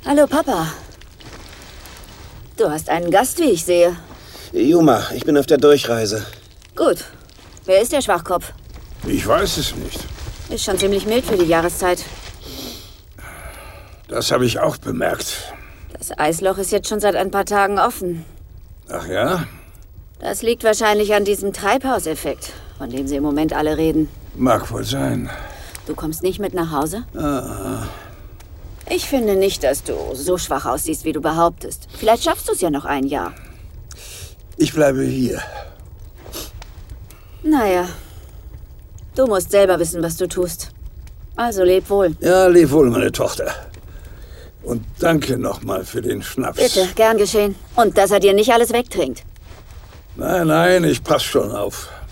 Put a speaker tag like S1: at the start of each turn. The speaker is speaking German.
S1: Hallo, Papa. Du hast einen Gast, wie ich sehe.
S2: Yuma, ich bin auf der Durchreise.
S1: Gut. Wer ist der Schwachkopf?
S3: Ich weiß es nicht.
S1: Ist schon ziemlich mild für die Jahreszeit.
S3: Das habe ich auch bemerkt.
S1: Das Eisloch ist jetzt schon seit ein paar Tagen offen.
S3: Ach ja?
S1: Das liegt wahrscheinlich an diesem Treibhauseffekt, von dem sie im Moment alle reden.
S3: Mag wohl sein.
S1: Du kommst nicht mit nach Hause?
S3: Ah.
S1: Ich finde nicht, dass du so schwach aussiehst, wie du behauptest. Vielleicht schaffst du es ja noch ein Jahr.
S3: Ich bleibe hier.
S1: Naja, du musst selber wissen, was du tust. Also leb wohl.
S3: Ja, leb wohl, meine Tochter. Und danke nochmal für den Schnaps.
S1: Bitte, gern geschehen. Und dass er dir nicht alles wegtrinkt.
S3: Nein, ich pass schon auf.